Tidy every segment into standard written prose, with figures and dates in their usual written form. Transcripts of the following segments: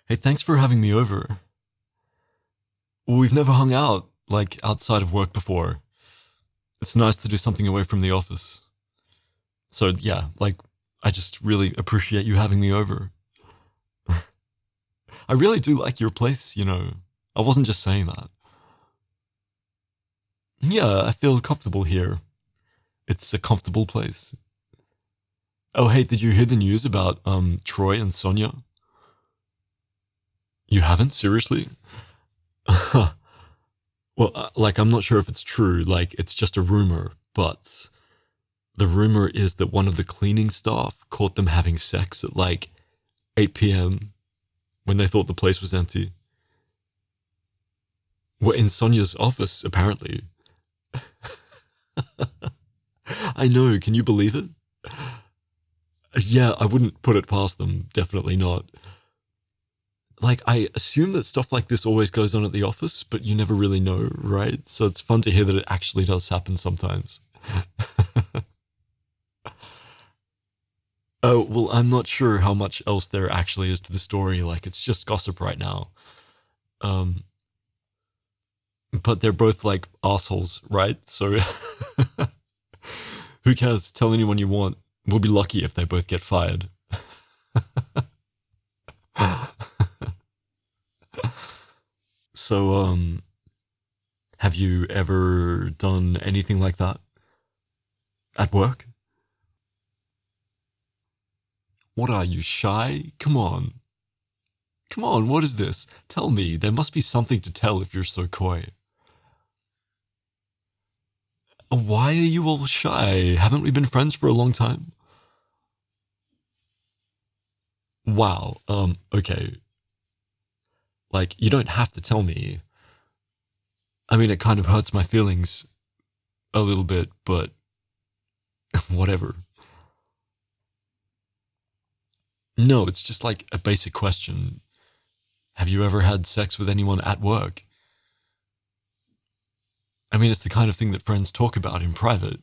Hey, thanks for having me over. We've never hung out, like, outside of work before. It's nice to do something away from the office. So, yeah, like, I just really appreciate you having me over. I really do like your place. I wasn't just saying that. Yeah, I feel comfortable here. It's a comfortable place. Oh, hey, did you hear the news about Troy and Sonia? You haven't? Seriously? Well, like, I'm not sure if it's true. Like, it's just a rumor, but the rumor is that one of the cleaning staff caught them having sex at like 8 p.m. when they thought the place was empty. We're in Sonia's office, apparently. I know, can you believe it? Yeah, I wouldn't put it past them. Definitely not. Like, I assume that stuff like this always goes on at the office, but you never really know, right? So it's fun to hear that it actually does happen sometimes. Oh, well, I'm not sure how much else there actually is to the story. Like, it's just gossip right now. Um, but they're both like assholes, right? So who cares? Tell anyone you want. We'll be lucky if they both get fired. So, have you ever done anything like that at work? What are you, shy? Come on. Come on, what is this? Tell me. There must be something to tell if you're so coy. Why are you all shy? Haven't we been friends for a long time? Wow, okay. Like, you don't have to tell me. I mean, it kind of hurts my feelings a little bit, but whatever. No, it's just like a basic question. Have you ever had sex with anyone at work? I mean, it's the kind of thing that friends talk about in private.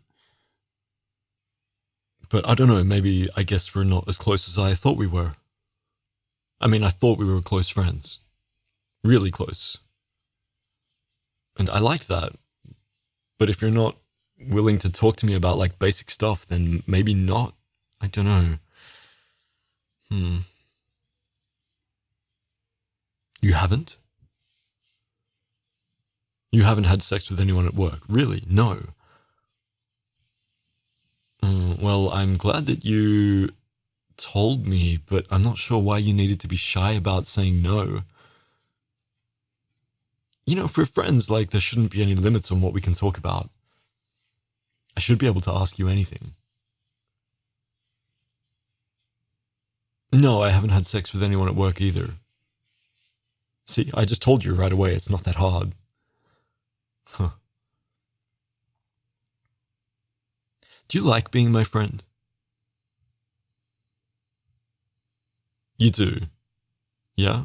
But I don't know, maybe I guess we're not as close as I thought we were. I mean, I thought we were close friends. Really close. And I liked that. But if you're not willing to talk to me about like basic stuff, then maybe not. I don't know. Hmm. You haven't? You haven't had sex with anyone at work? Really? No. Well, I'm glad that you told me, but I'm not sure why you needed to be shy about saying no. If we're friends, like, there shouldn't be any limits on what we can talk about. I should be able to ask you anything. No, I haven't had sex with anyone at work either. See, I just told you right away, it's not that hard. Huh. Do you like being my friend? You do. Yeah?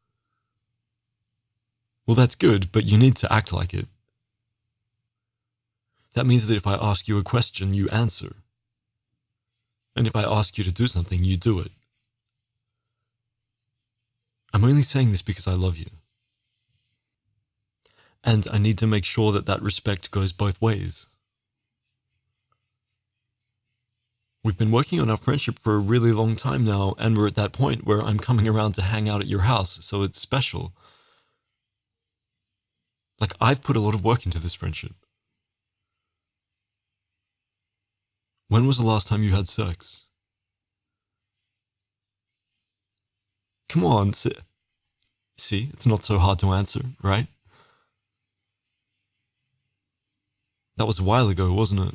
Well, that's good, but you need to act like it. That means that if I ask you a question, you answer. And if I ask you to do something, you do it. I'm only saying this because I love you. And I need to make sure that that respect goes both ways. We've been working on our friendship for a really long time now, and we're at that point where I'm coming around to hang out at your house, so it's special. Like, I've put a lot of work into this friendship. When was the last time you had sex? Come on, see, it's not so hard to answer, right? That was a while ago, wasn't it?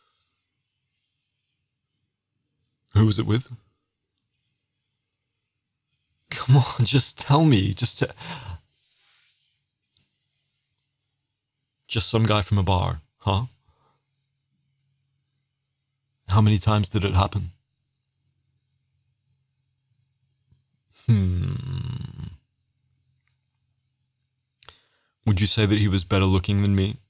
Who was it with? Come on, just tell me. Just some guy from a bar, huh? How many times did it happen? Hmm. Would you say that he was better looking than me?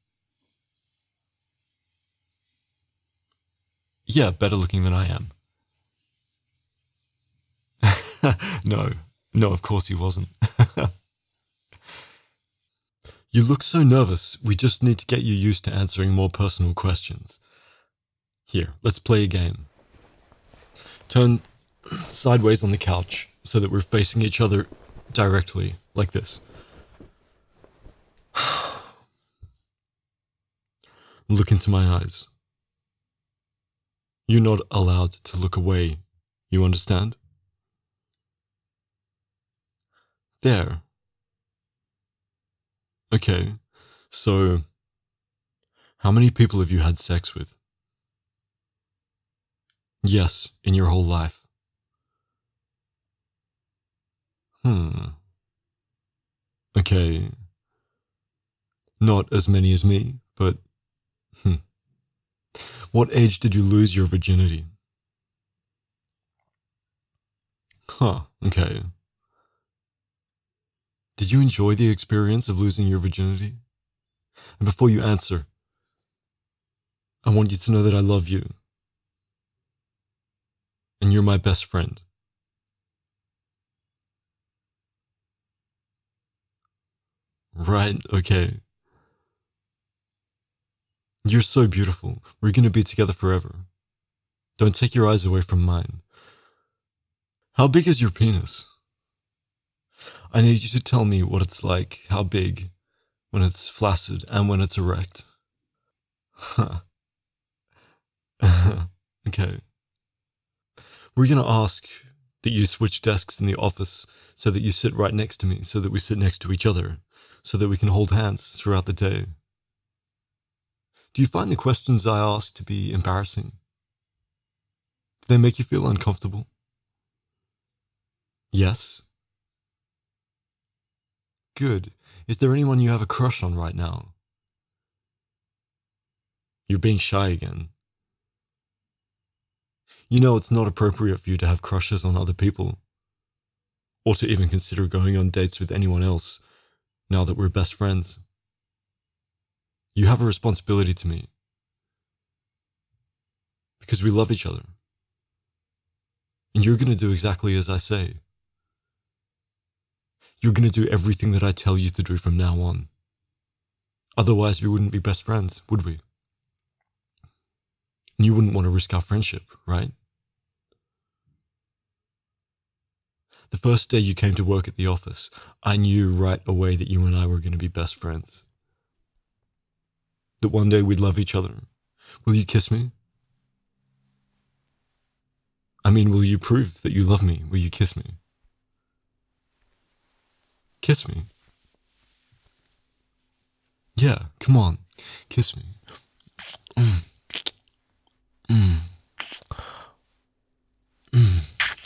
Yeah, better looking than I am. No. No, of course he wasn't. You look so nervous. We just need to get you used to answering more personal questions. Here, let's play a game. Turn sideways on the couch so that we're facing each other directly, like this. Look into my eyes. You're not allowed to look away. You understand? There. Okay, so how many people have you had sex with? Yes, in your whole life. Okay. Not as many as me, but What age did you lose your virginity? Okay. Did you enjoy the experience of losing your virginity? And before you answer, I want you to know that I love you. And you're my best friend. Right, okay. You're so beautiful. We're gonna be together forever. Don't take your eyes away from mine. How big is your penis? I need you to tell me what it's like, how big, when it's flaccid and when it's erect. Okay. We're gonna ask that you switch desks in the office so that you sit right next to me, so that we sit next to each other, so that we can hold hands throughout the day. Do you find the questions I ask to be embarrassing? Do they make you feel uncomfortable? Yes? Good. Is there anyone you have a crush on right now? You're being shy again. You know it's not appropriate for you to have crushes on other people, or to even consider going on dates with anyone else, now that we're best friends. You have a responsibility to me, because we love each other. And you're gonna do exactly as I say. You're gonna do everything that I tell you to do from now on. Otherwise, we wouldn't be best friends, would we? And you wouldn't want to risk our friendship, right? The first day you came to work at the office, I knew right away that you and I were going to be best friends. That one day we'd love each other. Will you kiss me? I mean, will you prove that you love me? Will you kiss me? Kiss me. Yeah, come on. Kiss me. Mm. Mm. Mm.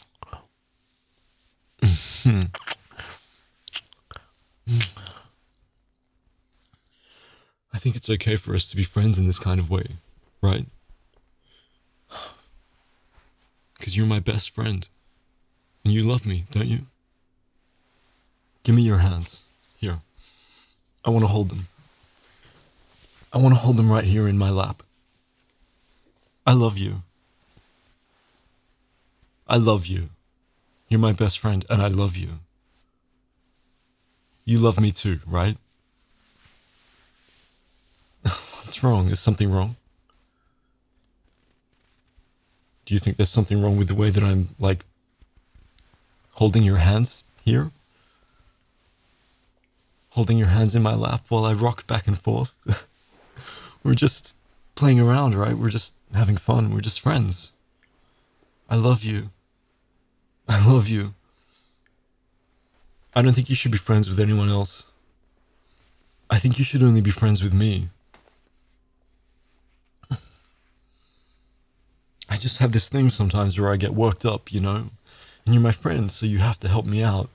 Mm. Mm. I think it's okay for us to be friends in this kind of way, right? Because you're my best friend. And you love me, don't you? Give me your hands. Here. I want to hold them. I want to hold them right here in my lap. I love you. I love you. You're my best friend, and I love you. You love me too, right? What's wrong? Is something wrong? Do you think there's something wrong with the way that I'm, like, holding your hands here? Holding your hands in my lap while I rock back and forth? We're just playing around, right? We're just having fun. We're just friends. I love you. I love you. I don't think you should be friends with anyone else. I think you should only be friends with me. I just have this thing sometimes where I get worked up, you know? And you're my friend, so you have to help me out.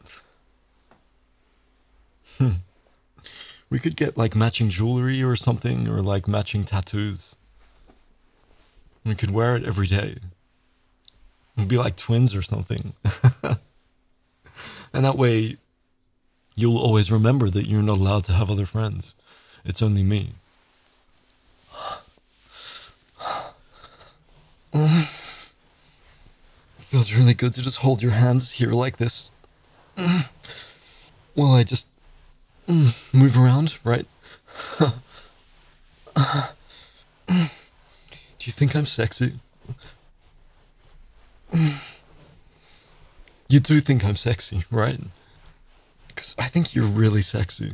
We could get like matching jewelry or something, or like matching tattoos. We could wear it every day. We'd be like twins or something. And that way, you'll always remember that you're not allowed to have other friends. It's only me. It feels really good to just hold your hands here like this. Well, I just move around, right? Do you think I'm sexy? You do think I'm sexy, right? Because I think you're really sexy.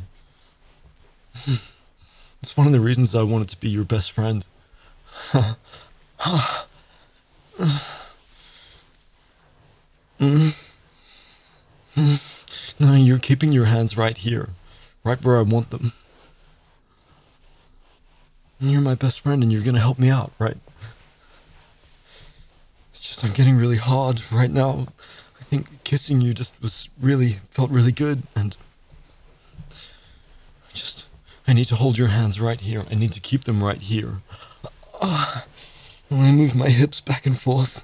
It's one of the reasons I wanted to be your best friend. No, you're keeping your hands right here, right where I want them. You're my best friend and you're gonna help me out, right? It's just I'm getting really hard right now. I think kissing you just felt really good, and I need to hold your hands right here. I need to keep them right here. When I move my hips back and forth.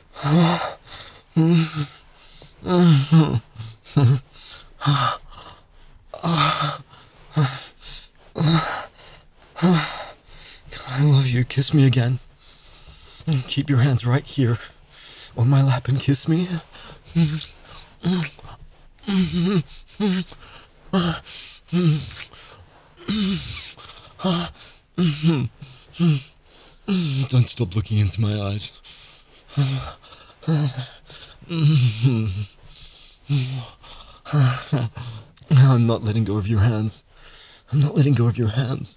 I love you. Kiss me again. Keep your hands right here on my lap and kiss me. Don't stop looking into my eyes. I'm not letting go of your hands. I'm not letting go of your hands.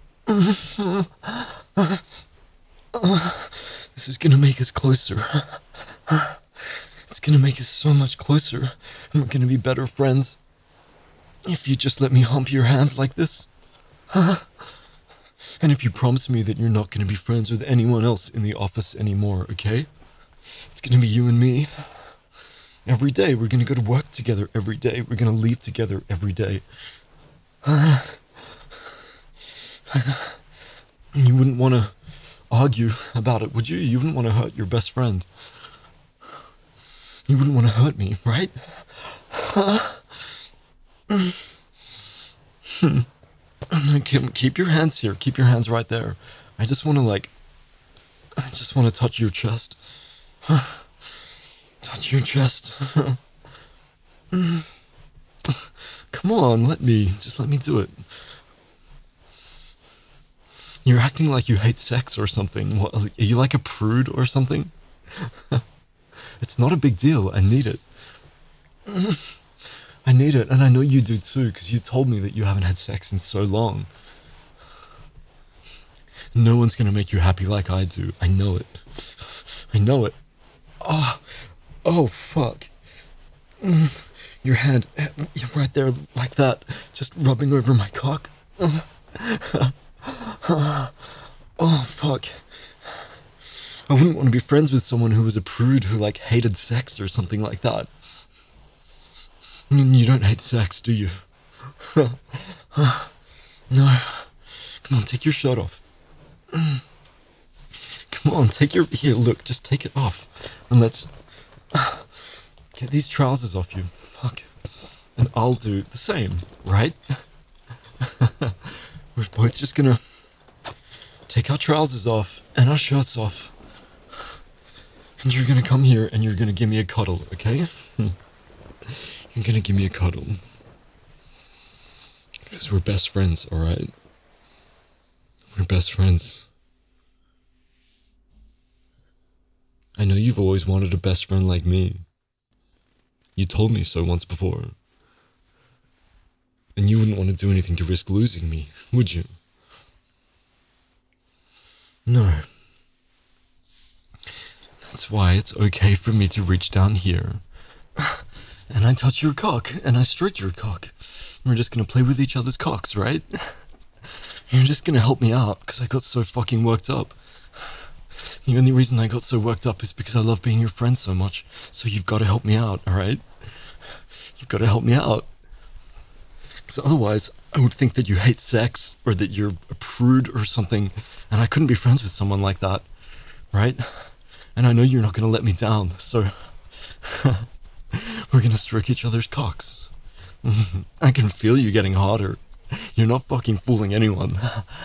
This is gonna make us closer. It's gonna make us so much closer. And we're gonna be better friends. If you just let me hump your hands like this. And if you promise me that you're not gonna be friends with anyone else in the office anymore, okay? It's gonna be you and me. Every day, we're gonna go to work together every day. We're gonna leave together every day. You wouldn't want to argue about it, would you? You wouldn't want to hurt your best friend. You wouldn't want to hurt me, right? Keep your hands here. Keep your hands right there. I just want to touch your chest. Touch your chest. Come on, just let me do it. You're acting like you hate sex or something. What, are you like a prude or something? It's not a big deal. I need it. I need it, and I know you do too, because you told me that you haven't had sex in so long. No one's gonna make you happy like I do. I know it. I know it. Oh, fuck. Your hand, you're right there like that, just rubbing over my cock. Oh, fuck. I wouldn't want to be friends with someone who was a prude who, hated sex or something like that. You don't hate sex, do you? No. Come on, take your shirt off. Come on, here, look, just take it off. And let's get these trousers off you. Fuck. And I'll do the same, right? We're both just gonna take our trousers off and our shirts off. And you're gonna come here and you're gonna give me a cuddle, okay? You're gonna give me a cuddle. Because we're best friends, alright? We're best friends. I know you've always wanted a best friend like me. You told me so once before. And you wouldn't want to do anything to risk losing me, would you? No. That's why it's okay for me to reach down here. And I touch your cock, and I stroke your cock. We're just gonna play with each other's cocks, right? You're just gonna help me out, because I got so fucking worked up. The only reason I got so worked up is because I love being your friend so much. So you've got to help me out, alright? You've got to help me out. Because otherwise, I would think that you hate sex, or that you're a prude or something, and I couldn't be friends with someone like that, right? And I know you're not gonna let me down, so we're gonna stroke each other's cocks. I can feel you getting harder. You're not fucking fooling anyone.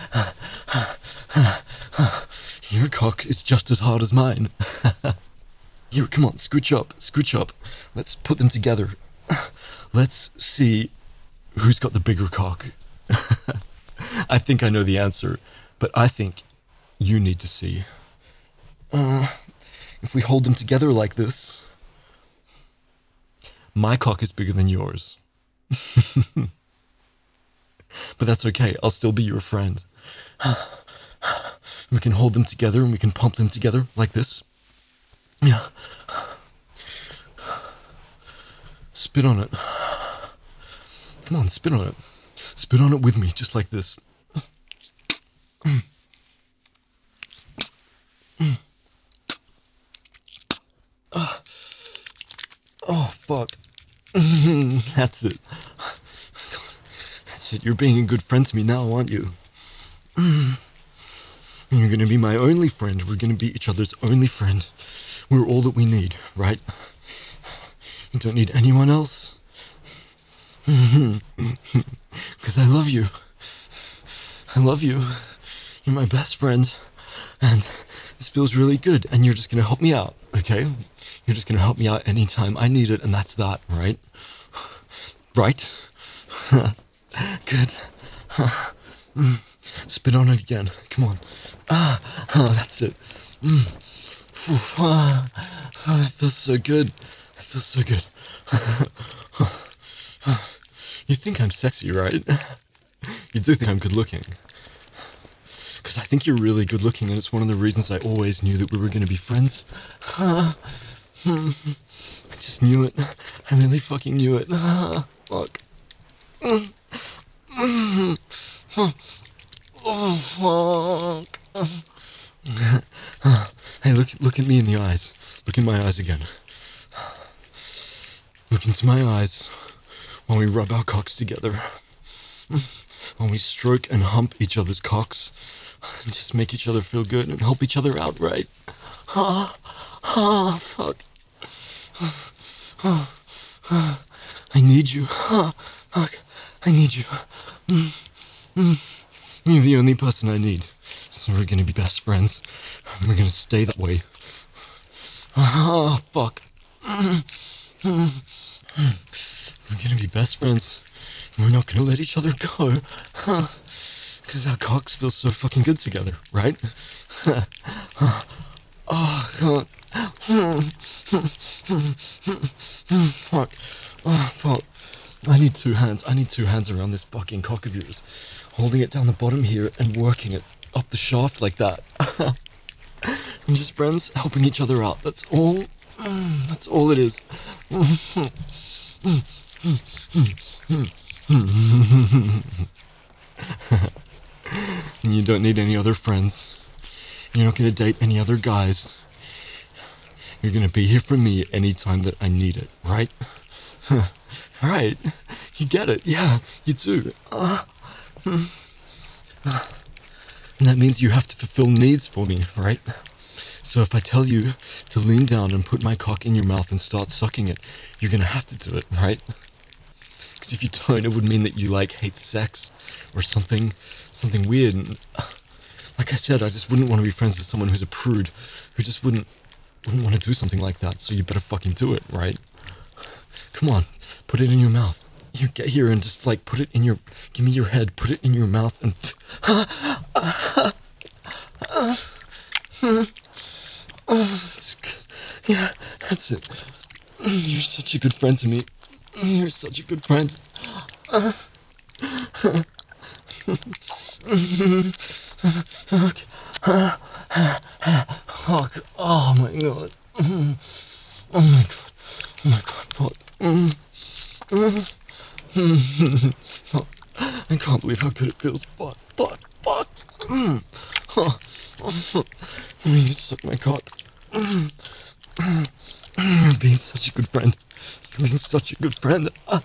Your cock is just as hard as mine. Here, come on, scooch up. Let's put them together. Let's see who's got the bigger cock. I think I know the answer, but I think you need to see. If we hold them together like this, my cock is bigger than yours. But that's okay, I'll still be your friend. We can hold them together and we can pump them together like this. Yeah. Spit on it. Come on, spit on it. Spit on it with me, just like this. Oh, fuck. That's it. That's it. You're being a good friend to me now, aren't you? You're going to be my only friend. We're going to be each other's only friend. We're all that we need, right? You don't need anyone else. Because I love you. I love you. You're my best friend. And this feels really good. And you're just going to help me out, okay? You're just going to help me out anytime I need it. And that's that, right? Right? Good. Spit on it again. Come on. That's it. That feels so good. That feels so good. You think I'm sexy, right? You do think I'm good looking. Because I think you're really good looking, and it's one of the reasons I always knew that we were going to be friends. I just knew it. I really fucking knew it. Fuck. Oh, fuck. Hey, look at me in the eyes. Look in my eyes again. Look into my eyes while we rub our cocks together. While we stroke and hump each other's cocks. And just make each other feel good and help each other out, right? Fuck. I need you. Fuck. I need you. You're the only person I need. So we're gonna be best friends. We're gonna stay that way. Fuck. We're gonna be best friends. We're not gonna let each other go. Because our cocks feel so fucking good together, right? Oh, God. Fuck. Oh, fuck. I need two hands. I need two hands around this fucking cock of yours. Holding it down the bottom here and working it up the shaft like that. And just friends helping each other out. That's all. That's all it is. And you don't need any other friends. You're not going to date any other guys. You're going to be here for me anytime that I need it, right? Right. You get it. Yeah, you do. And that means you have to fulfill needs for me, right? So if I tell you to lean down and put my cock in your mouth and start sucking it, you're going to have to do it, right? Because if you don't, it would mean that you, hate sex or something weird. And like I said, I just wouldn't want to be friends with someone who's a prude, who just wouldn't want to do something like that. So you better fucking do it, right? Come on, put it in your mouth. You get here and just put it in your, give me your head, put it in your mouth and yeah, that's it. You're such a good friend to me. You're such a good friend. Fuck. Oh my god. Oh my god. Oh my god. Fuck. I can't believe how good it feels. Fuck. Fuck. Fuck. You suck my cock. You're being such a good friend. You're being such a good friend. I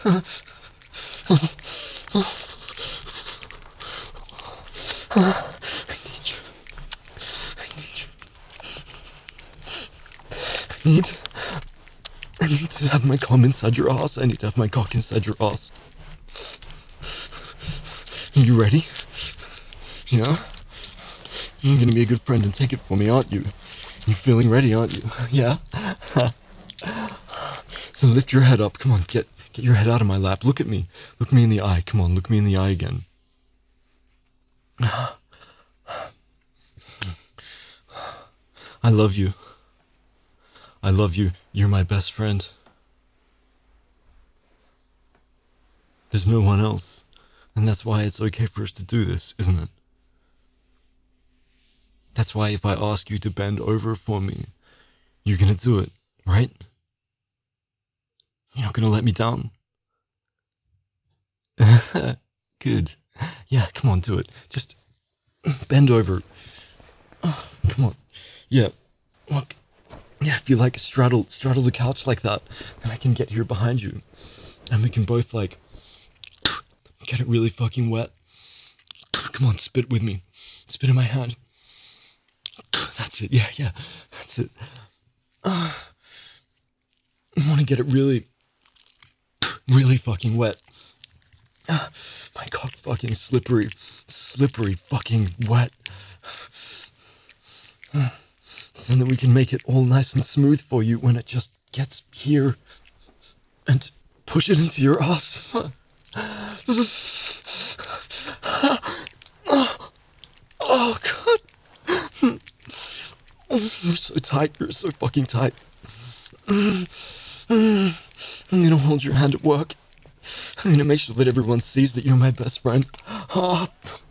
need you. I need you. I need to have my cum inside your ass. I need to have my cock inside your ass. Are you ready? Yeah? You're gonna be a good friend and take it for me, aren't you? You're feeling ready, aren't you? Yeah? So lift your head up. Come on, get your head out of my lap. Look at me. Look me in the eye. Come on, look me in the eye again. I love you. I love you. You're my best friend. There's no one else. And that's why it's okay for us to do this, isn't it? That's why if I ask you to bend over for me, you're gonna do it, right? You're not gonna let me down. Good. Yeah, come on, do it. Just bend over. Oh, come on. Yeah. Look. Yeah, if you like straddle the couch like that, then I can get here behind you. And we can both like get it really fucking wet. Come on, spit with me. Spit in my hand. That's it. Yeah. That's it. I want to get it really fucking wet. My cock fucking slippery fucking wet. So that we can make it all nice and smooth for you when it just gets here. And push it into your ass. Oh god. You're so tight. You're so fucking tight. I'm gonna hold your hand at work. I'm gonna make sure that everyone sees that you're my best friend. Oh.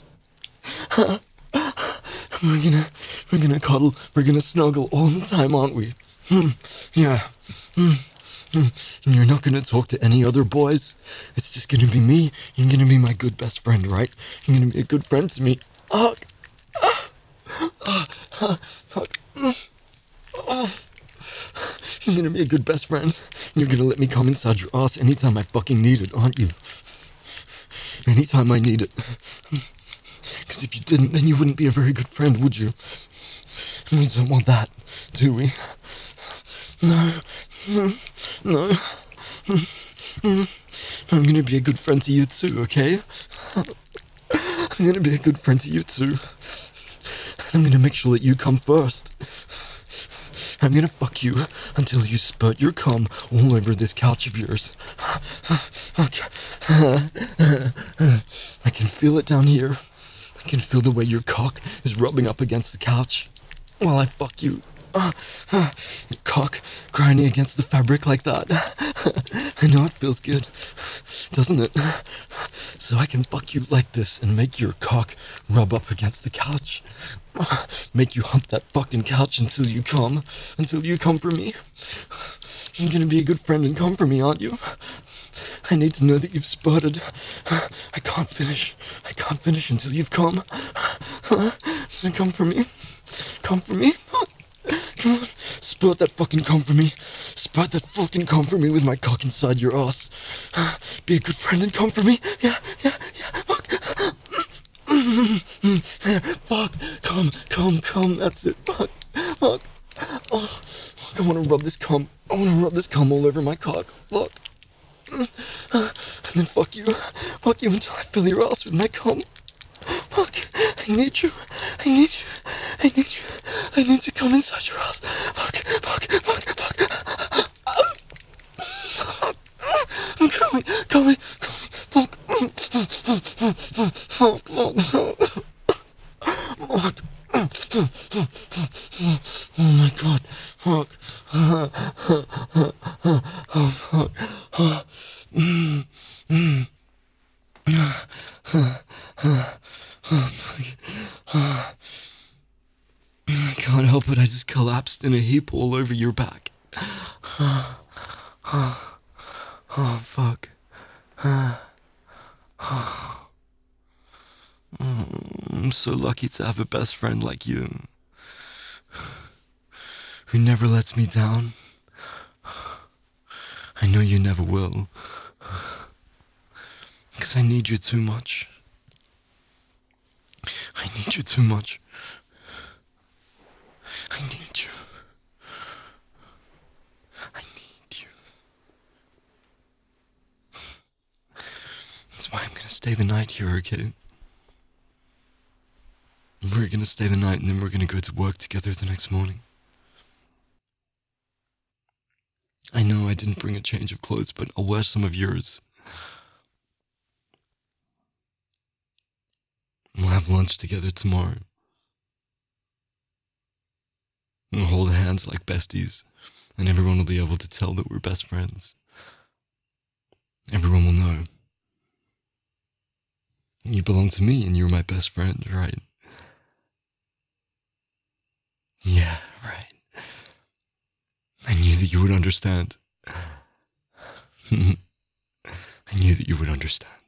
We're gonna cuddle. We're gonna snuggle all the time, aren't we? Yeah. And you're not gonna talk to any other boys. It's just gonna be me. You're gonna be my good best friend, right? You're gonna be a good friend to me. Oh. Fuck. You're gonna be a good best friend. You're gonna let me come inside your ass anytime I fucking need it, aren't you? Anytime I need it. Because if you didn't, then you wouldn't be a very good friend, would you? And we don't want that, do we? No. I'm gonna be a good friend to you too, okay? I'm gonna be a good friend to you too. I'm gonna make sure that you come first. I'm gonna fuck you until you spurt your cum all over this couch of yours. I can feel it down here. I can feel the way your cock is rubbing up against the couch while I fuck you. Your cock grinding against the fabric like that. I know it feels good, doesn't it? So I can fuck you like this and make your cock rub up against the couch. Make you hump that fucking couch until you come for me. You're gonna be a good friend and come for me, aren't you? I need to know that you've sputtered. I can't finish until you've come. So come for me. Come for me. Come on, spurt that fucking cum for me. Spurt that fucking cum for me with my cock inside your ass. Be a good friend and come for me. Yeah. Fuck. There. Fuck. Come. That's it. Fuck. Oh, I want to rub this cum. I want to rub this cum all over my cock. Fuck. And then fuck you until I fill your ass with my cum. Fuck. I need you. I need to come inside your ass. Fuck. I'm coming. Fuck. Oh my god. Fuck. Oh fuck. I can't help it, I just collapsed in a heap all over your back. Oh, fuck. I'm so lucky to have a best friend like you, who never lets me down. I know you never will, because I need you too much. I need you too much. I need you. I need you. That's why I'm gonna stay the night here, okay? We're gonna stay the night and then we're gonna go to work together the next morning. I know I didn't bring a change of clothes, but I'll wear some of yours. We'll have lunch together tomorrow. We'll hold hands like besties, and everyone will be able to tell that we're best friends. Everyone will know. You belong to me, and you're my best friend, right? Yeah, right. I knew that you would understand. I knew that you would understand.